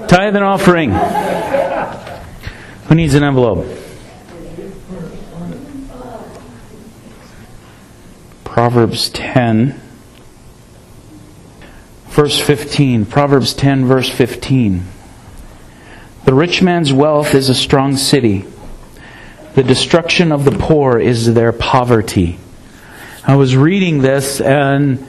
Tithe and offering. Who needs an envelope? Proverbs 10, verse 15. Proverbs 10, verse 15. The rich man's wealth is a strong city. The destruction of the poor is their poverty. I was reading this and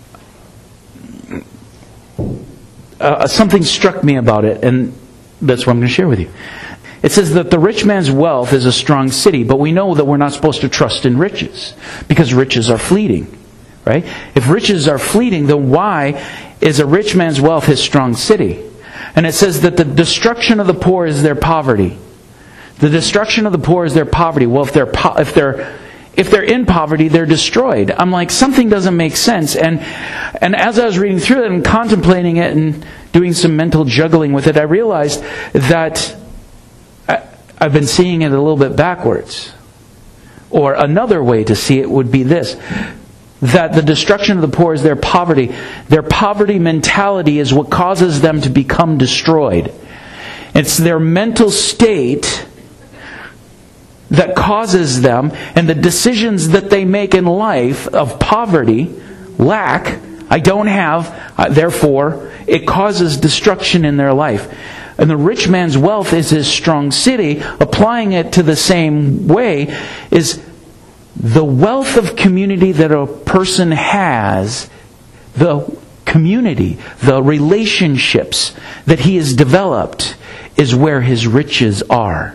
something struck me about it, and that's what I'm going to share with you. It says that the rich man's wealth is a strong city, but we know that we're not supposed to trust in riches because riches are fleeting, right? If riches are fleeting, then why is a rich man's wealth his strong city? And it says that the destruction of the poor is their poverty. The destruction of the poor is their poverty. Well, if they're in poverty, they're destroyed. I'm like, something doesn't make sense. And as I was reading through it and contemplating it and doing some mental juggling with it, I realized that I've been seeing it a little bit backwards. Or another way to see it would be this: that the destruction of the poor is their poverty. Their poverty mentality is what causes them to become destroyed. It's their mental state that causes them, and the decisions that they make in life of poverty, lack, I don't have, therefore, it causes destruction in their life. And the rich man's wealth is his strong city. Applying it to the same way is the wealth of community that a person has, the community, the relationships that he has developed is where his riches are.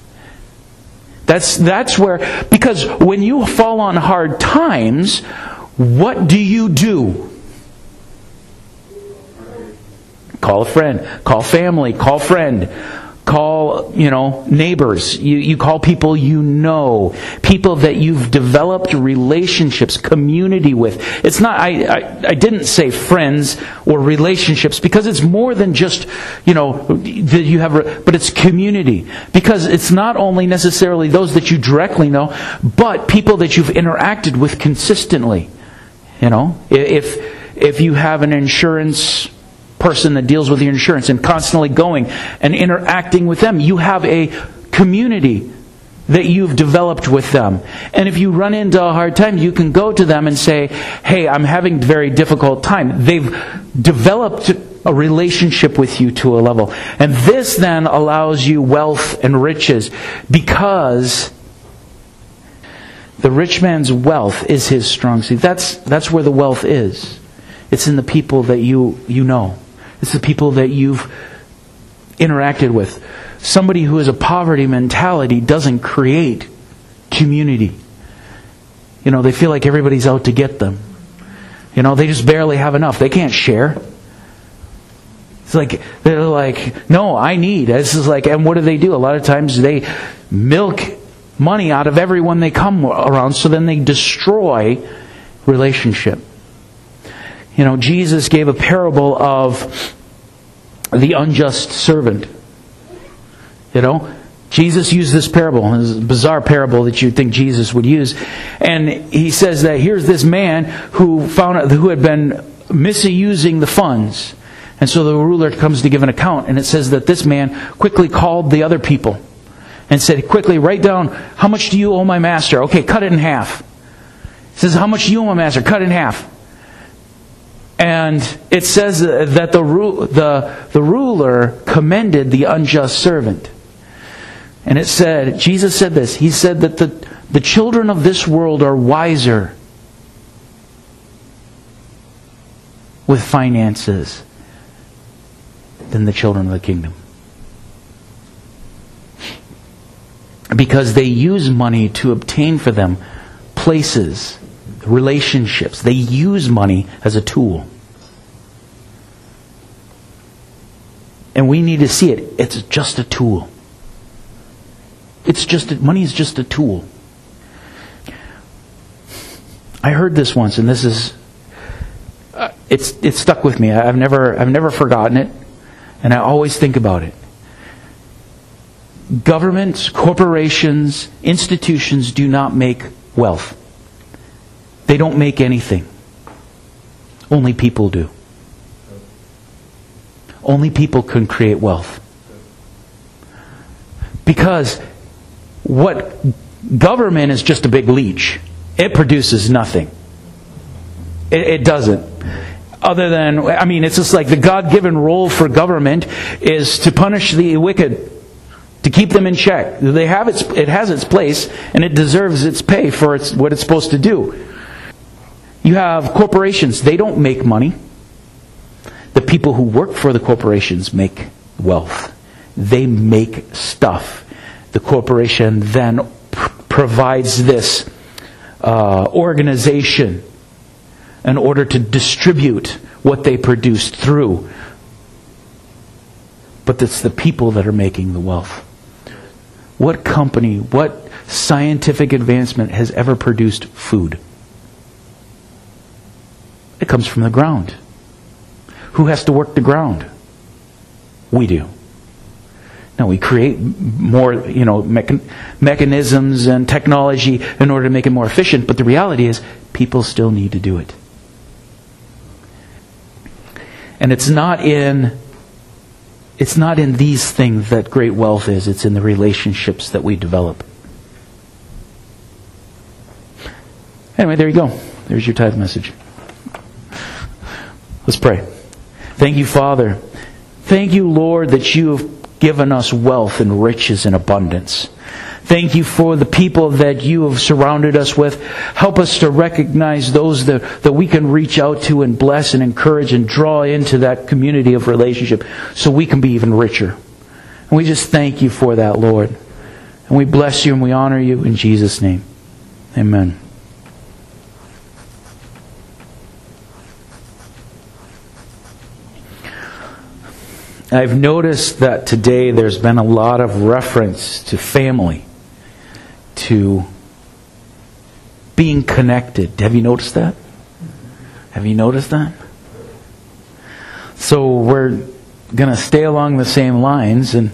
That's where, because when you fall on hard times, what do? Call a friend, call family, call friend, call, neighbors. You call people people that you've developed relationships, community with. It's not, I didn't say friends or relationships because it's more than just, that you have, but it's community. Because it's not only necessarily those that you directly know, but people that you've interacted with consistently. If you have an insurance person that deals with your insurance and constantly going and interacting with them, you have a community that you've developed with them. And if you run into a hard time, you can go to them and say, hey, I'm having a very difficult time. They've developed a relationship with you to a level. And this then allows you wealth and riches, because the rich man's wealth is his strong suit. That's where the wealth is. It's in the people that you know. It's the people that you've interacted with. Somebody who has a poverty mentality doesn't create community. They feel like everybody's out to get them. They just barely have enough. They can't share. It's like, they're like, no, I need. This is like, and what do? A lot of times they milk money out of everyone they come around, so then they destroy relationship. Jesus gave a parable of the unjust servant. Jesus used this parable. It's a bizarre parable that you'd think Jesus would use. And he says that here's this man who had been misusing the funds. And so the ruler comes to give an account. And it says that this man quickly called the other people and said, quickly, write down, how much do you owe my master? Okay, cut it in half. He says, how much do you owe my master? Cut it in half. And it says that the ruler commended the unjust servant. And Jesus said this. He said that the children of this world are wiser with finances than the children of the kingdom. Because they use money to obtain for them places, relationships. They use money as a tool. And we need to see it. It's just a tool. Money is just a tool. I heard this once, and this is it's stuck with me. I've never forgotten it, and I always think about it. Governments, corporations, institutions do not make wealth. They don't make anything. Only people do. Only people can create wealth. Because what government is just a big leech. It produces nothing. It doesn't. Other than, it's just like the God-given role for government is to punish the wicked, to keep them in check. It has its place, and it deserves its pay for what it's supposed to do. You have corporations. They don't make money. The people who work for the corporations make wealth. They make stuff. The corporation then provides this organization in order to distribute what they produced through. But it's the people that are making the wealth. What company, what scientific advancement has ever produced food? It comes from the ground. Who has to work the ground? We do. Now we create more, mechanisms and technology in order to make it more efficient, but the reality is people still need to do it. And it's not in these things that great wealth is. It's in the relationships that we develop. Anyway, there you go. There's your tithe message. Let's pray. Thank you, Father. Thank you, Lord, that you have given us wealth and riches and abundance. Thank you for the people that you have surrounded us with. Help us to recognize those that we can reach out to and bless and encourage and draw into that community of relationship so we can be even richer. And we just thank you for that, Lord. And we bless you and we honor you in Jesus' name. Amen. I've noticed that today there's been a lot of reference to family, to being connected. Have you noticed that? Have you noticed that? So we're going to stay along the same lines, and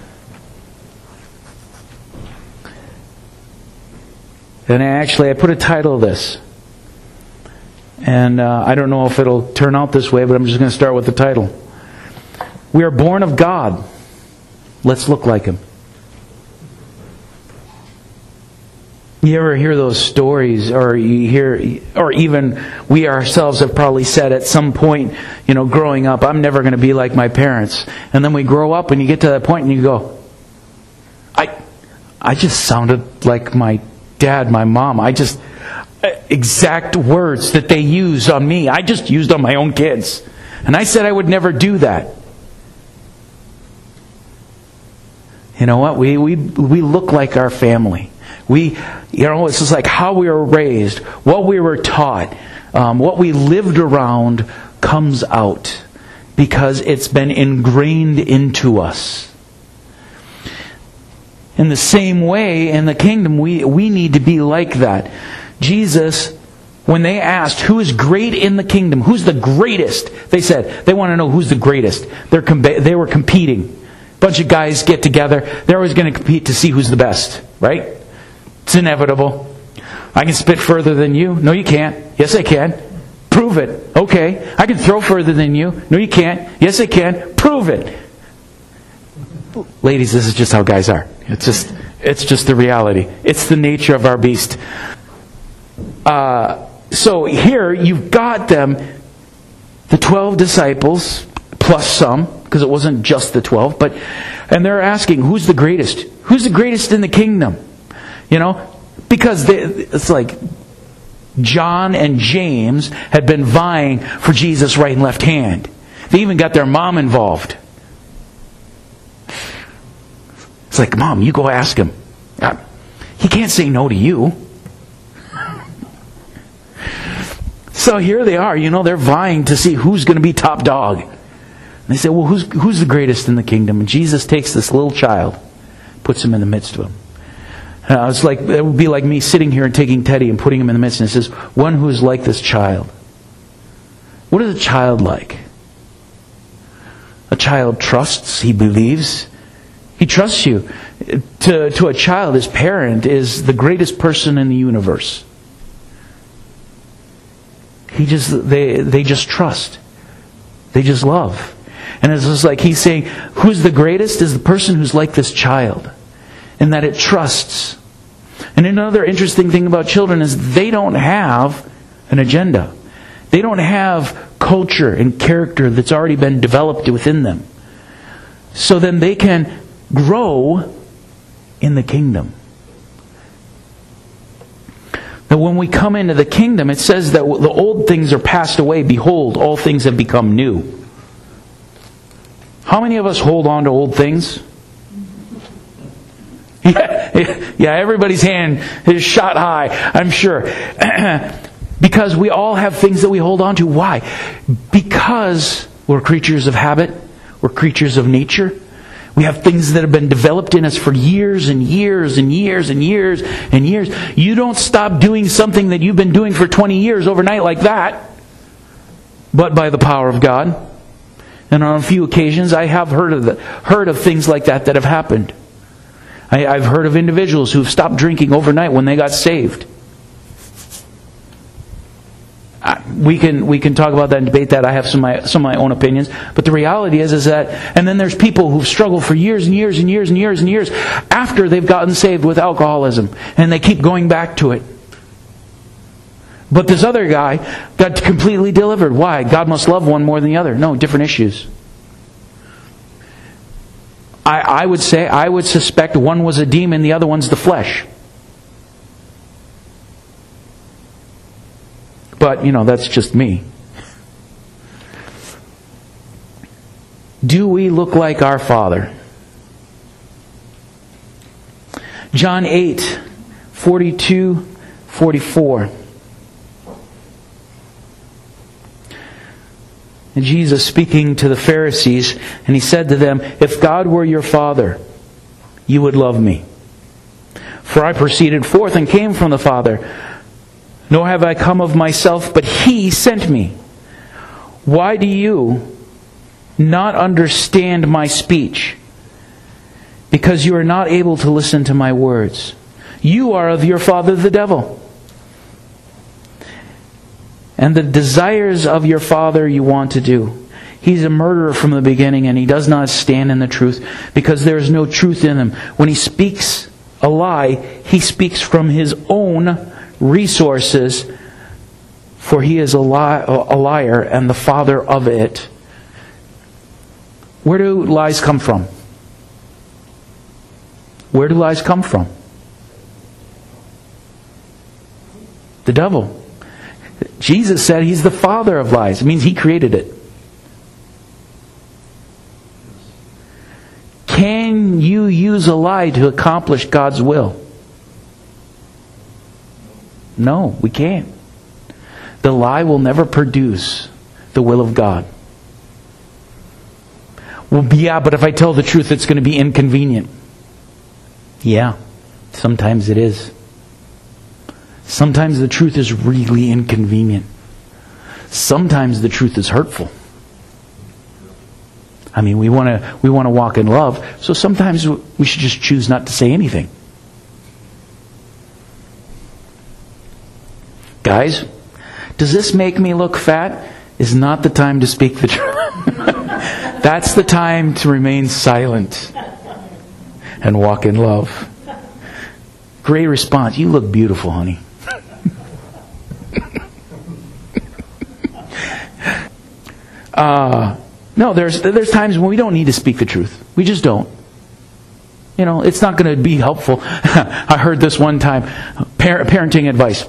I put a title to this. And I don't know if it'll turn out this way, but I'm just going to start with the title. We are born of God. Let's look like Him. You ever hear those stories, or you hear, or even we ourselves have probably said at some point, growing up, I'm never going to be like my parents. And then we grow up and you get to that point and you go, I just sounded like my dad, my mom. Exact words that they use on me, I just used on my own kids. And I said I would never do that. You know what? We look like our family. It's just like how we were raised, what we were taught, what we lived around comes out because it's been ingrained into us. In the same way, in the kingdom, we need to be like that. Jesus, when they asked, who is great in the kingdom? Who's the greatest? They said, they want to know who's the greatest. They were competing. A bunch of guys get together. They're always going to compete to see who's the best, right? It's inevitable. I can spit further than you. No, you can't. Yes, I can. Prove it. Okay. I can throw further than you. No, you can't. Yes, I can. Prove it. Ladies, this is just how guys are. It's just the reality. It's the nature of our beast. So here you've got them, the 12 disciples, plus some, because it wasn't just the 12, and they're asking, who's the greatest? Who's the greatest in the kingdom? Because it's like John and James had been vying for Jesus' right and left hand. They even got their mom involved. It's like, Mom, you go ask him. He can't say no to you. So here they are, they're vying to see who's going to be top dog. And they say, well, who's the greatest in the kingdom? And Jesus takes this little child, puts him in the midst of them. It would be like me sitting here and taking Teddy and putting him in the midst. And it says, one who is like this child. What is a child like? A child trusts, he believes. He trusts you. To a child, his parent is the greatest person in the universe. They just trust. They just love. And it's just like He's saying, who's the greatest is the person who's like this child, in that it trusts. And another interesting thing about children is they don't have an agenda. They don't have culture and character that's already been developed within them. So then they can grow in the kingdom. Now when we come into the kingdom, it says that the old things are passed away. Behold, all things have become new. How many of us hold on to old things? Yeah, everybody's hand is shot high, I'm sure. Because we all have things that we hold on to. Why? Because we're creatures of habit. We're creatures of nature. We have things that have been developed in us for years and years and years and years and years. You don't stop doing something that you've been doing for 20 years overnight like that, but by the power of God. And on a few occasions, I have heard of things like that have happened. I've heard of individuals who've stopped drinking overnight when they got saved. We can talk about that and debate that. I have some of my own opinions. But the reality is that, and then there's people who've struggled for years and years and years and years and years after they've gotten saved with alcoholism. And they keep going back to it. But this other guy got completely delivered. Why? God must love one more than the other. No, different issues. I would suspect one was a demon, the other one's the flesh. But, that's just me. Do we look like our Father? John 8, 42, 44. And Jesus speaking to the Pharisees, and He said to them, if God were your Father, you would love me. For I proceeded forth and came from the Father. Nor have I come of myself, but He sent me. Why do you not understand my speech? Because you are not able to listen to my words. You are of your father the devil. And the desires of your father you want to do. He's a murderer from the beginning, and he does not stand in the truth, because there is no truth in him. When he speaks a lie, he speaks from his own resources, for he is a liar and the father of it. Where do lies come from? Where do lies come from? The devil. Jesus said He's the father of lies. It means He created it. Can you use a lie to accomplish God's will? No, we can't. The lie will never produce the will of God. Well, yeah, but if I tell the truth, it's going to be inconvenient. Yeah, sometimes it is. Sometimes the truth is really inconvenient. Sometimes the truth is hurtful. I mean, we want to walk in love, so sometimes we should just choose not to say anything. Guys, does this make me look fat? Is not the time to speak the truth. That's the time to remain silent and walk in love. Great response. You look beautiful, honey. No, there's times when we don't need to speak the truth. We just don't. It's not going to be helpful. I heard this one time. Parenting advice.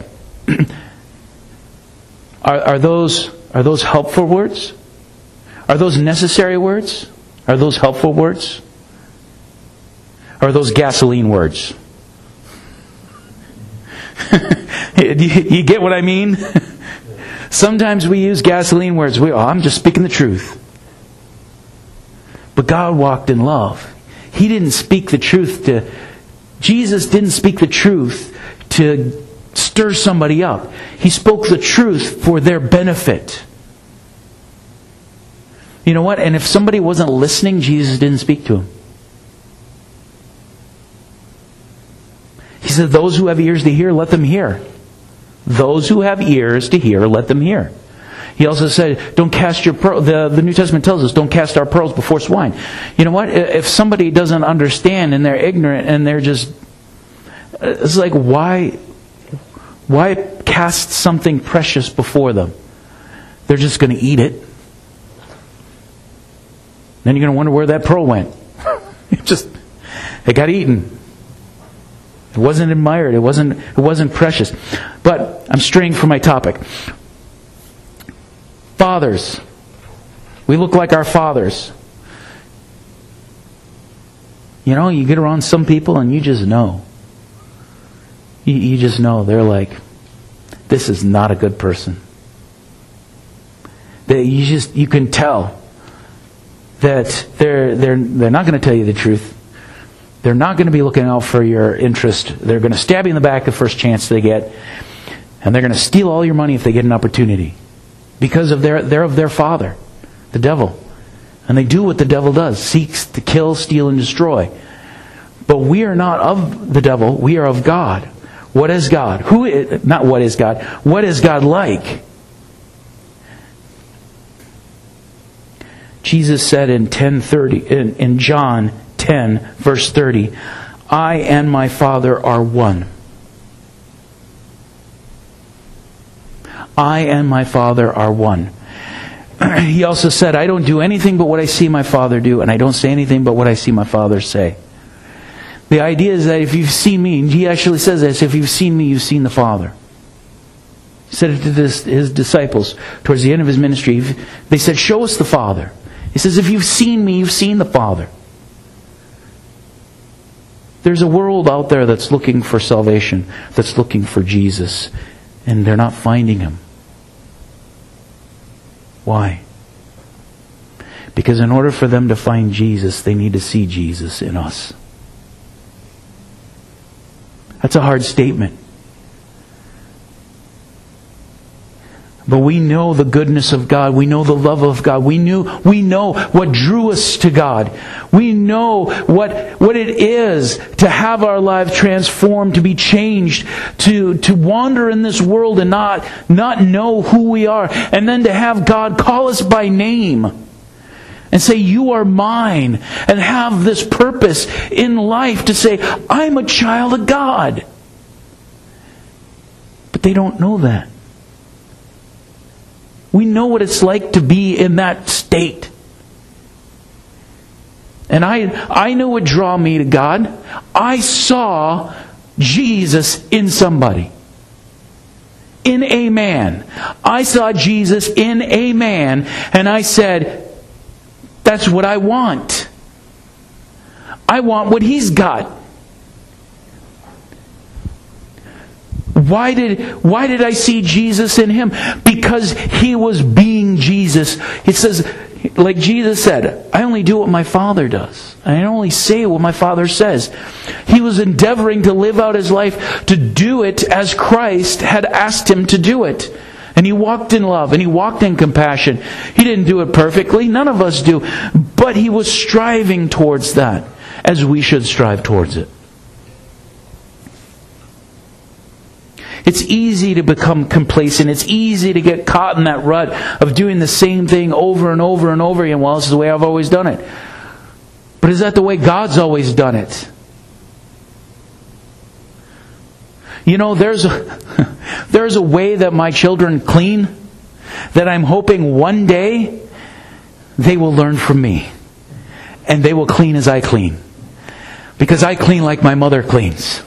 Are those helpful words? Are those necessary words? Are those helpful words? Or are those gasoline words? You get what I mean? Sometimes we use gasoline words. I'm just speaking the truth. But God walked in love. He didn't speak the truth Jesus didn't speak the truth to stir somebody up. He spoke the truth for their benefit. You know what? And if somebody wasn't listening, Jesus didn't speak to him. He said, those who have ears to hear, let them hear. Those who have ears to hear, let them hear. He also said, don't cast your pearl. The New Testament tells us, don't cast our pearls before swine. You know what? If somebody doesn't understand and they're ignorant and they're just... It's like, why cast something precious before them? They're just going to eat it. Then you're going to wonder where that pearl went. It got eaten. It wasn't admired. It wasn't precious. But I'm straying from my topic. Fathers. We look like our fathers. You know, you get around some people and you just know. You just know. They're like, this is not a good person. You can tell that they're not going to tell you the truth. They're not going to be looking out for your interest. They're going to stab you in the back the first chance they get. And they're going to steal all your money if they get an opportunity. Because they're of their father, the devil. And they do what the devil does. Seeks to kill, steal, and destroy. But we are not of the devil. We are of God. What is God? Not what is God. What is God like? Jesus said in John 10, verse 30, I and my Father are one. I and my Father are one. He also said, I don't do anything but what I see my Father do, and I don't say anything but what I see my Father say. The idea is that if you've seen me, and he actually says this, if you've seen me, you've seen the Father. He said it to his disciples towards the end of his ministry. They said, show us the Father. He says, if you've seen me, you've seen the Father. There's a world out there that's looking for salvation, that's looking for Jesus, and they're not finding Him. Why? Because in order for them to find Jesus, they need to see Jesus in us. That's a hard statement. But we know the goodness of God. We know the love of God. We know what drew us to God. We know what it is to have our lives transformed, to be changed, to wander in this world and not know who we are. And then to have God call us by name and say, you are mine. And have this purpose in life to say, I'm a child of God. But they don't know that. We know what it's like to be in that state. And I know what drew me to God. I saw Jesus in somebody. In a man. I saw Jesus in a man. And I said, that's what I want. I want what he's got. Why did I see Jesus in him? Because he was being Jesus. It says, like Jesus said, I only do what my Father does. I only say what my Father says. He was endeavoring to live out his life, to do it as Christ had asked him to do it. And he walked in love, and he walked in compassion. He didn't do it perfectly. None of us do. But he was striving towards that, as we should strive towards it. It's easy to become complacent. It's easy to get caught in that rut of doing the same thing over and over and over again. Well, this is the way I've always done it. But is that the way God's always done it? You know, there's a way that my children clean that I'm hoping one day they will learn from me. And they will clean as I clean. Because I clean like my mother cleans.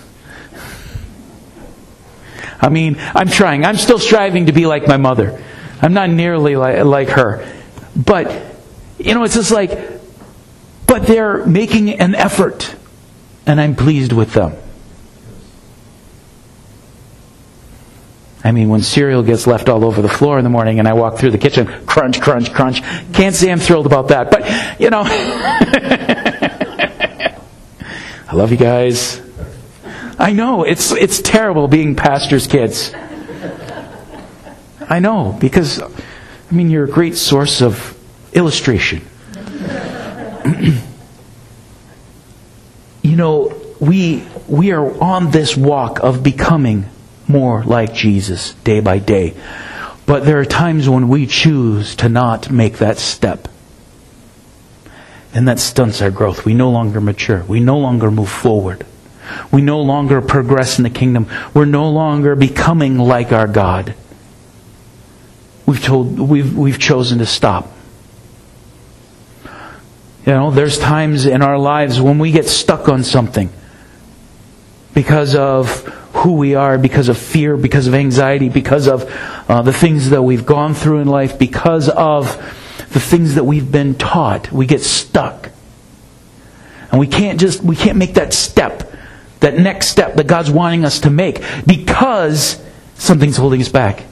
I mean, I'm trying. I'm still striving to be like my mother. I'm not nearly like her. But, you know, it's just like, but they're making an effort. And I'm pleased with them. I mean, when cereal gets left all over the floor in the morning and I walk through the kitchen, crunch, crunch, crunch. Can't say I'm thrilled about that. But, you know, I love you guys. I know, it's terrible being pastor's kids. I know, because, I mean, you're a great source of illustration. You know, we are on this walk of becoming more like Jesus day by day. But there are times when we choose to not make that step. And that stunts our growth. We no longer mature. We no longer move forward. We no longer progress in the kingdom. We're no longer becoming like our God. We've chosen to stop. There's times in our lives when we get stuck on something because of who we are, because of fear, because of anxiety, because of the things that we've gone through in life, because of the things that we've been taught. We get stuck. And we can't make that step, that next step that God's wanting us to make, because something's holding us back.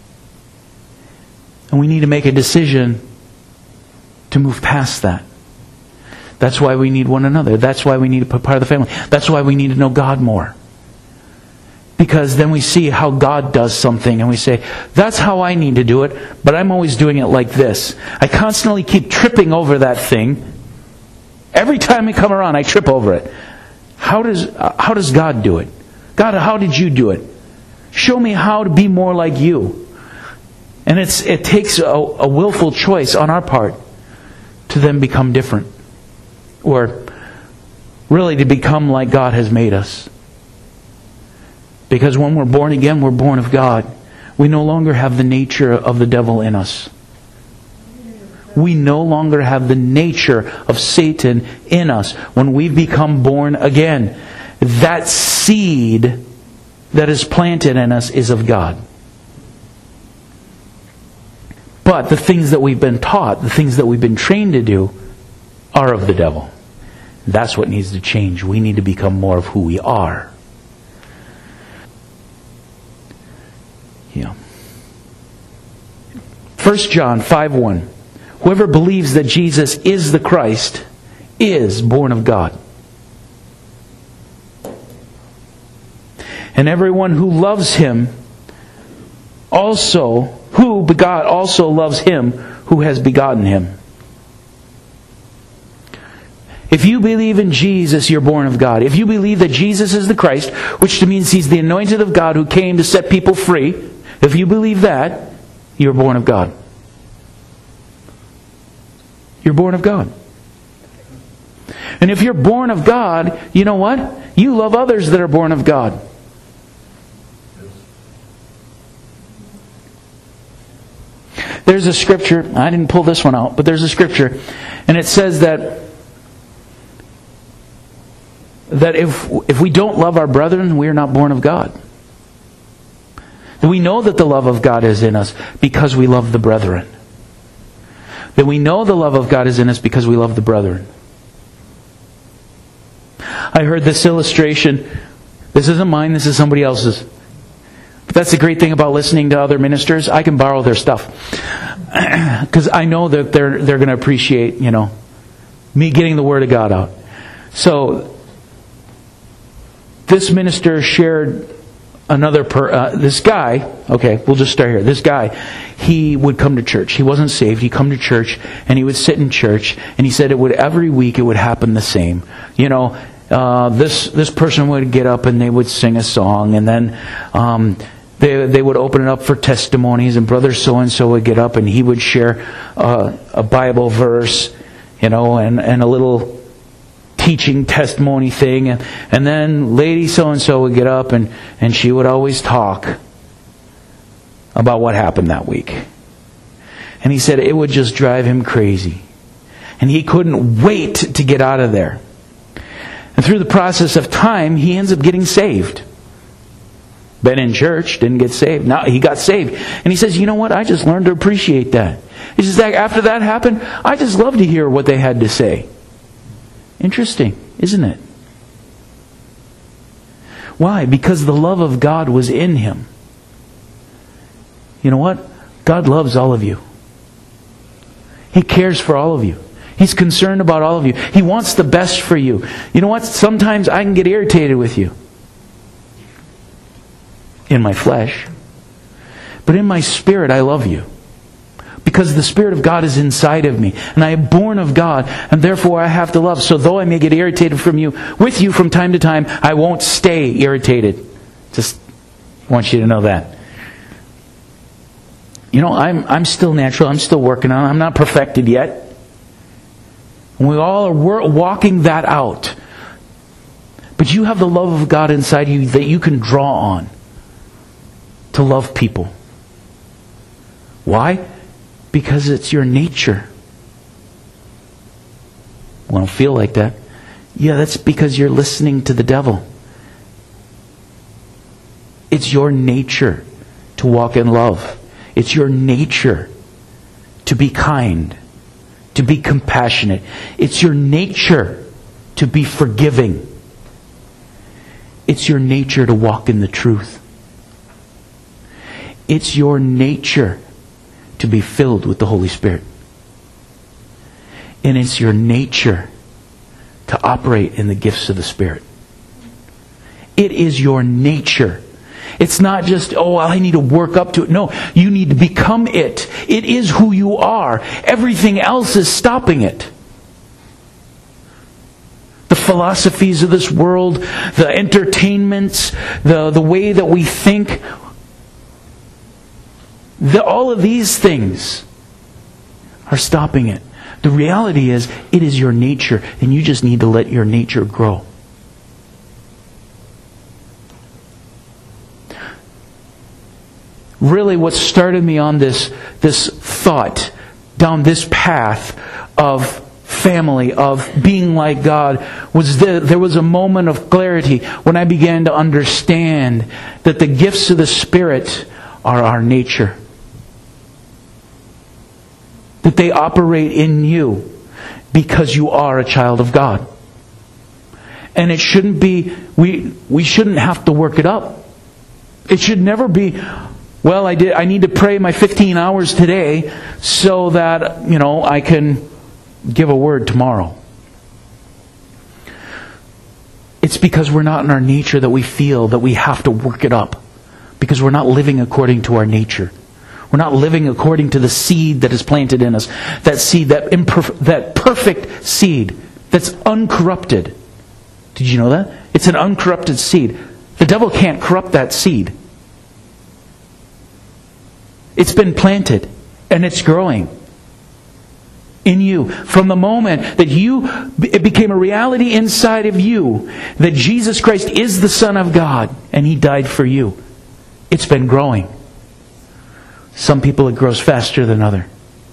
And we need to make a decision to move past that. That's why we need one another. That's why we need to be part of the family. That's why we need to know God more. Because then we see how God does something and we say, that's how I need to do it, but I'm always doing it like this. I constantly keep tripping over that thing. Every time we come around, I trip over it. How does God do it? God, how did you do it? Show me how to be more like you. And it takes a willful choice on our part to then become different. Or really to become like God has made us. Because when we're born again, we're born of God. We no longer have the nature of the devil in us. We no longer have the nature of Satan in us when we become born again. That seed that is planted in us is of God. But the things that we've been taught, the things that we've been trained to do, are of the devil. That's what needs to change. We need to become more of who we are. Yeah. 1 John 5:1. Whoever believes that Jesus is the Christ is born of God. And everyone who loves Him who begot also loves Him who has begotten Him. If you believe in Jesus, you're born of God. If you believe that Jesus is the Christ, which means He's the anointed of God who came to set people free, if you believe that, you're born of God. You're born of God. And if you're born of God, you know what? You love others that are born of God. There's a scripture, I didn't pull this one out, but there's a scripture, and it says that if we don't love our brethren, we are not born of God. That we know that the love of God is in us because we love the brethren. That we know the love of God is in us because we love the brethren. I heard this illustration. This isn't mine, this is somebody else's. But that's the great thing about listening to other ministers. I can borrow their stuff. Because I know that they're going to appreciate, me getting the Word of God out. So, this minister shared this guy, okay, we'll just start here. This guy, he would come to church. He wasn't saved. He'd come to church and he would sit in church, and he said every week it would happen the same. This person would get up and they would sing a song, and then they would open it up for testimonies, and brother so-and-so would get up and he would share a Bible verse, and a little teaching testimony thing, and then lady so-and-so would get up and she would always talk about what happened that week. And he said it would just drive him crazy. And he couldn't wait to get out of there. And through the process of time, he ends up getting saved. Been in church, didn't get saved. Now he got saved. And he says, you know what? I just learned to appreciate that. He says, after that happened, I just love to hear what they had to say. Interesting, isn't it? Why? Because the love of God was in him. You know what? God loves all of you. He cares for all of you. He's concerned about all of you. He wants the best for you. You know what? Sometimes I can get irritated with you. In my flesh. But in my spirit, I love you. Because the Spirit of God is inside of me. And I am born of God. And therefore I have to love. So though I may get irritated with you from time to time, I won't stay irritated. Just want you to know that. I'm still natural. I'm still working on it. I'm not perfected yet. And we all are walking that out. But you have the love of God inside you that you can draw on to love people. Why? Because it's your nature. Well, I don't feel like that. Yeah, that's because you're listening to the devil. It's your nature to walk in love. It's your nature to be kind, to be compassionate. It's your nature to be forgiving. It's your nature to walk in the truth. It's your nature to be filled with the Holy Spirit. And it's your nature to operate in the gifts of the Spirit. It is your nature. It's not just, I need to work up to it. No, you need to become it. It is who you are. Everything else is stopping it. The philosophies of this world, the entertainments, the way that we think, all of these things are stopping it. The reality is, it is your nature, and you just need to let your nature grow. Really, what started me on this thought, down this path of family, of being like God, was there was a moment of clarity when I began to understand that the gifts of the Spirit are our nature. That they operate in you because you are a child of God. And it shouldn't be, we shouldn't have to work it up. It should never be, I need to pray my 15 hours today so that, I can give a word tomorrow. It's because we're not in our nature that we feel that we have to work it up. Because we're not living according to our nature. We're not living according to the seed that is planted in us. That seed, that perfect seed that's uncorrupted. Did you know that? It's an uncorrupted seed. The devil can't corrupt that seed. It's been planted and it's growing in you. From the moment that it became a reality inside of you that Jesus Christ is the Son of God and He died for you, it's been growing. Some people it grows faster than others.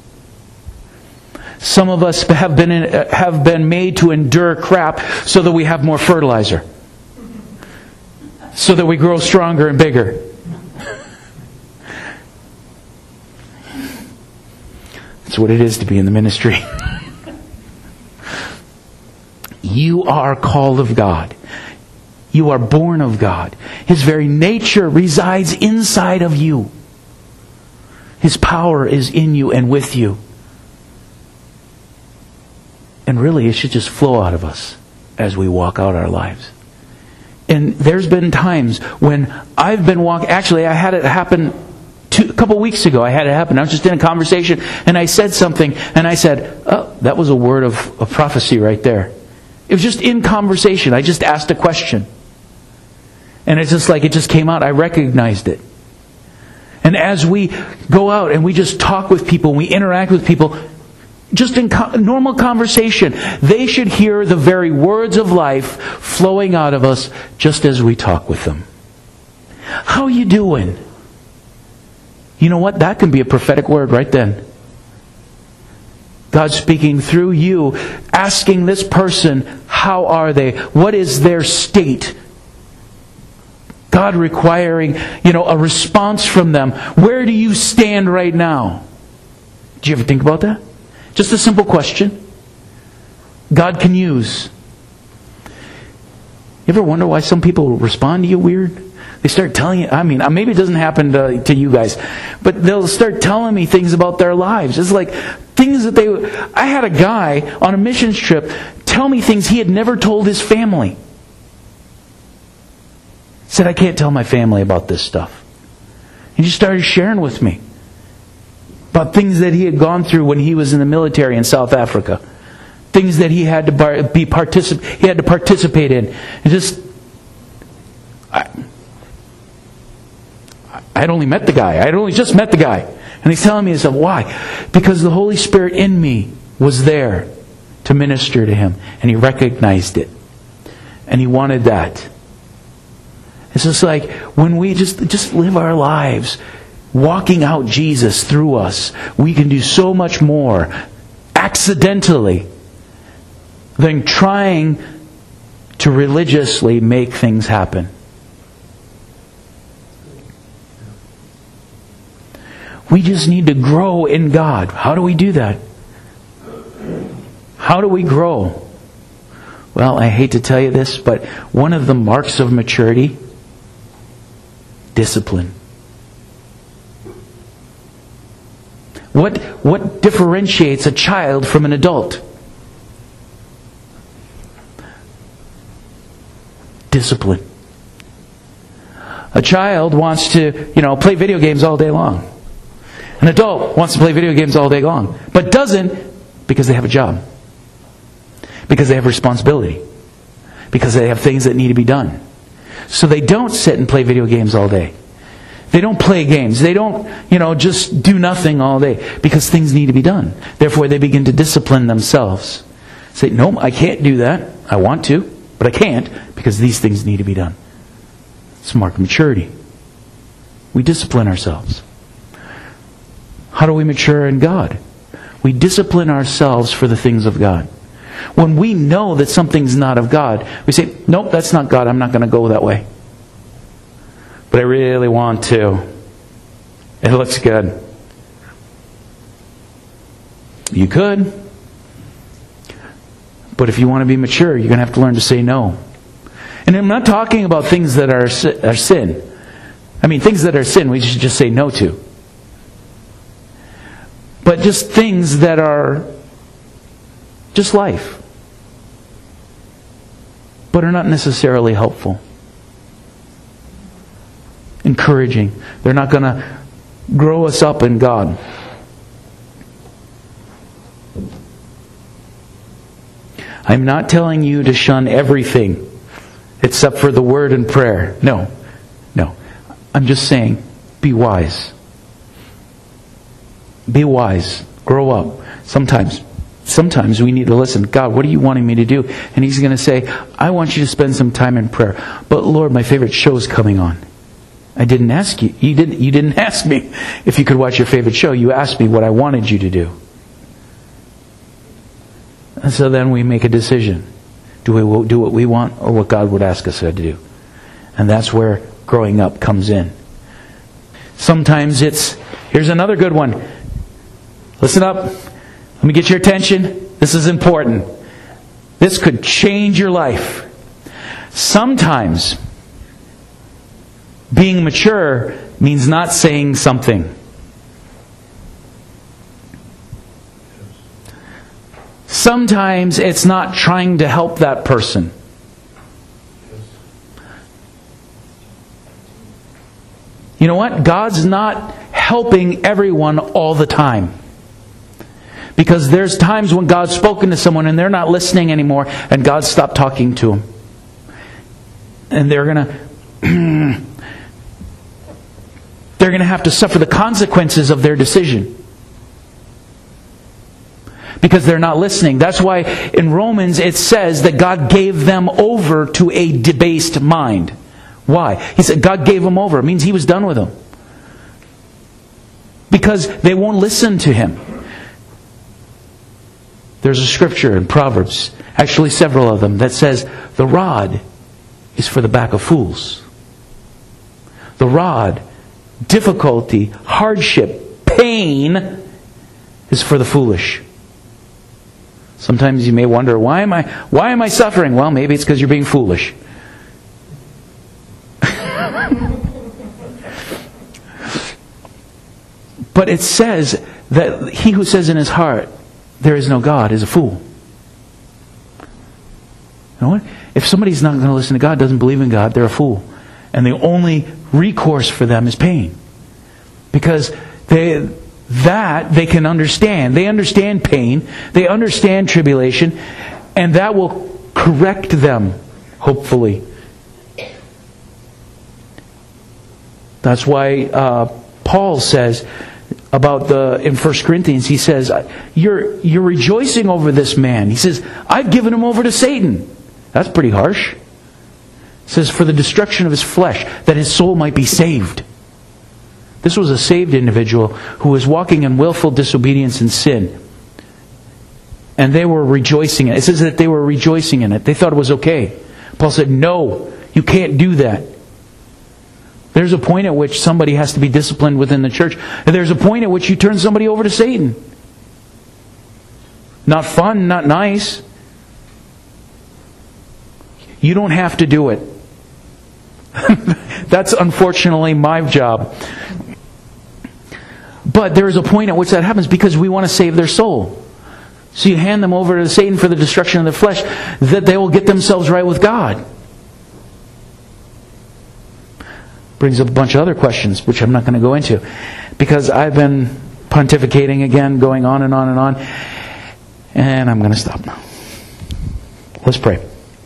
Some of us have been made to endure crap so that we have more fertilizer. So that we grow stronger and bigger. That's what it is to be in the ministry. You are called of God. You are born of God. His very nature resides inside of you. His power is in you and with you. And really, it should just flow out of us as we walk out our lives. And there's been times when I've been walking... Actually, I had it happen a couple weeks ago. I had it happen. I was just in a conversation and I said something and I said, that was a word of prophecy right there. It was just in conversation. I just asked a question. And it's just like it just came out. I recognized it. And as we go out and we just talk with people, we interact with people, just in normal conversation, they should hear the very words of life flowing out of us just as we talk with them. How you doing? You know what? That can be a prophetic word right then. God speaking through you, asking this person, how are they? What is their state? God requiring, a response from them. Where do you stand right now? Do you ever think about that? Just a simple question. God can use. You ever wonder why some people respond to you weird? They start telling you, maybe it doesn't happen to you guys, but they'll start telling me things about their lives. It's like things that I had a guy on a missions trip tell me things he had never told his family. He said, I can't tell my family about this stuff. He just started sharing with me about things that he had gone through when he was in the military in South Africa. Things that he had to participate in. I'd only met the guy. I'd only just met the guy. And he's telling me this. Why? Because the Holy Spirit in me was there to minister to him. And he recognized it. And he wanted that. It's just like when we just live our lives walking out Jesus through us, we can do so much more accidentally than trying to religiously make things happen. We just need to grow in God. How do we do that? How do we grow? Well, I hate to tell you this, but one of the marks of maturity, discipline. What differentiates a child from an adult? Discipline. A child wants to, play video games all day long. An adult wants to play video games all day long, but doesn't because they have a job. Because they have responsibility. Because they have things that need to be done. So they don't sit and play video games all day. They don't play games. They don't, just do nothing all day. Because things need to be done. Therefore, they begin to discipline themselves. Say, no, I can't do that. I want to, but I can't because these things need to be done. It's a mark of maturity. We discipline ourselves. How do we mature in God? We discipline ourselves for the things of God. When we know that something's not of God, we say, nope, that's not God. I'm not going to go that way. But I really want to. It looks good. You could. But if you want to be mature, you're going to have to learn to say no. And I'm not talking about things that are sin. I mean, things that are sin we should just say no to. But just things that are just life, but are not necessarily helpful, encouraging. They're not going to grow us up in God. I'm not telling you to shun everything except for the Word and prayer. No. I'm just saying, be wise. Be wise. Grow up. Sometimes we need to listen. God, what are you wanting me to do? And He's going to say, I want you to spend some time in prayer. But Lord, my favorite show's coming on. I didn't ask you. You didn't ask me if you could watch your favorite show. You asked me what I wanted you to do. And so then we make a decision. Do we do what we want or what God would ask us to do? And that's where growing up comes in. Sometimes here's another good one. Listen up. Let me get your attention. This is important. This could change your life. Sometimes being mature means not saying something. Sometimes it's not trying to help that person. You know what? God's not helping everyone all the time. Because there's times when God's spoken to someone and they're not listening anymore and God stopped talking to them. And they're going to have to suffer the consequences of their decision. Because they're not listening. That's why in Romans it says that God gave them over to a debased mind. Why? He said God gave them over. It means He was done with them. Because they won't listen to Him. There's a scripture in Proverbs, actually several of them, that says the rod is for the back of fools. The rod, difficulty, hardship, pain is for the foolish. Sometimes you may wonder, why am I suffering? Well, maybe it's because you're being foolish. But it says that he who says in his heart, there is no God, is a fool. You know what? If somebody's not going to listen to God, doesn't believe in God, they're a fool. And the only recourse for them is pain. Because they can understand. They understand pain. They understand tribulation. And that will correct them, hopefully. That's why Paul says, about in 1 Corinthians, he says, you're rejoicing over this man. He says, I've given him over to Satan. That's pretty harsh. He says, for the destruction of his flesh, that his soul might be saved. This was a saved individual who was walking in willful disobedience and sin. And they were rejoicing in it. It says that they were rejoicing in it. They thought it was okay. Paul said, no, you can't do that. There's a point at which somebody has to be disciplined within the church. And there's a point at which you turn somebody over to Satan. Not fun, not nice. You don't have to do it. That's unfortunately my job. But there is a point at which that happens because we want to save their soul. So you hand them over to Satan for the destruction of the flesh, that they will get themselves right with God. Brings up a bunch of other questions, which I'm not going to go into, because I've been pontificating again, going on and on and on, and I'm going to stop now. Let's pray.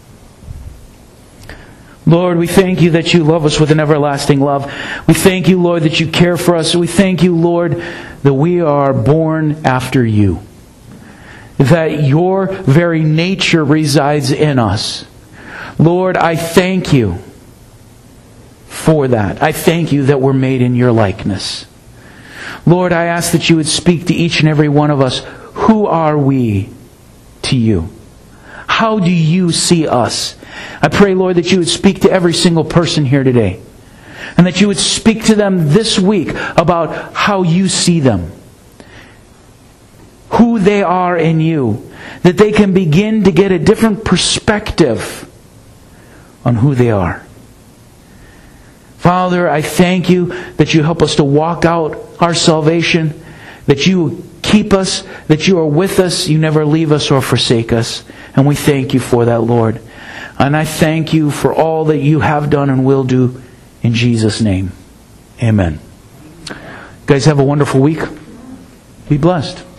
Lord, we thank you that you love us with an everlasting love. We thank you, Lord, that you care for us. We thank you, Lord, that we are born after you. That your very nature resides in us. Lord, I thank you for that. I thank you that we're made in your likeness. Lord, I ask that you would speak to each and every one of us. Who are we to you? How do you see us? I pray, Lord, that you would speak to every single person here today. And that you would speak to them this week about how you see them. Who they are in you. That they can begin to get a different perspective on who they are. Father, I thank you that you help us to walk out our salvation. That you keep us, that you are with us, you never leave us or forsake us. And we thank you for that, Lord. And I thank you for all that you have done and will do in Jesus' name. Amen. You guys have a wonderful week. Be blessed.